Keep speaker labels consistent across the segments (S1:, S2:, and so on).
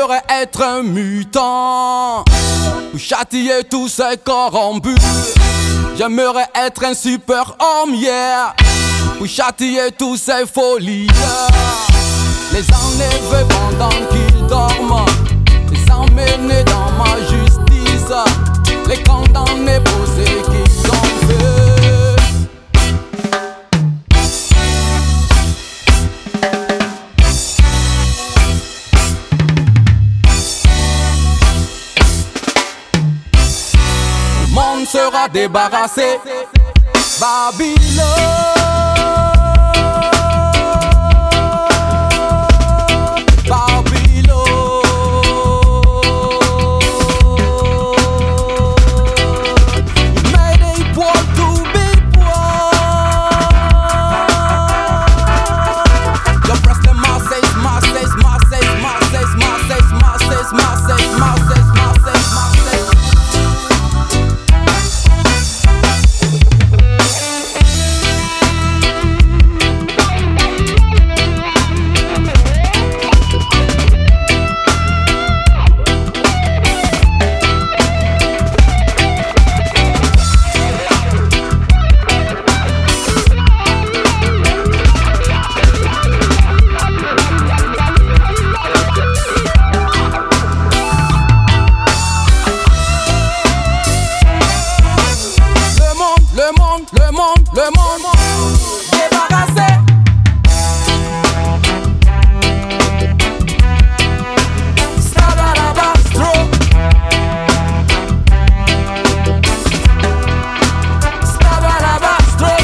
S1: J'aimerais être un mutant pour châtier tous ces corrompus. J'aimerais être un super homme, yeah, pour châtier tous ces folies. Les enlever pendant qu'ils dorment, les emmener dans ma justice, les condamner pour ce qu'ils ont fait. Le monde sera débarrassé, Babylone. Le monde débarrassé. Stabadabastro. Stabadabastro.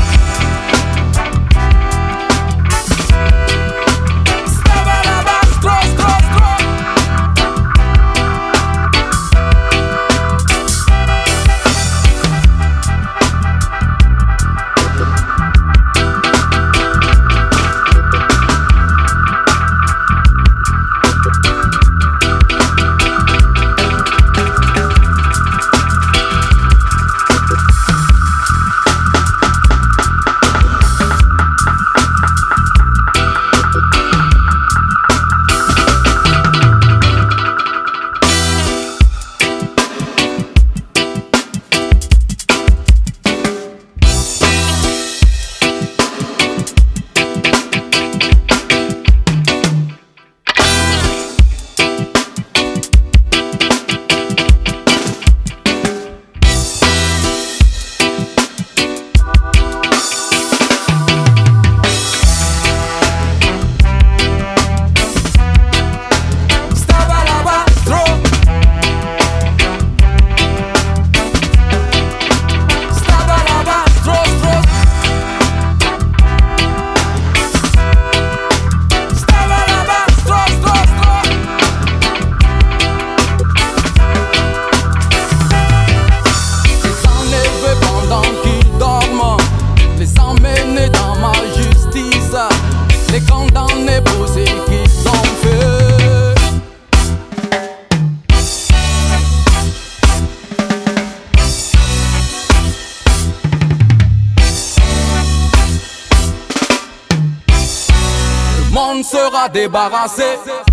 S1: Stabadabastro. Les condamnés pour ce qu'ils ont fait. Le monde sera débarrassé.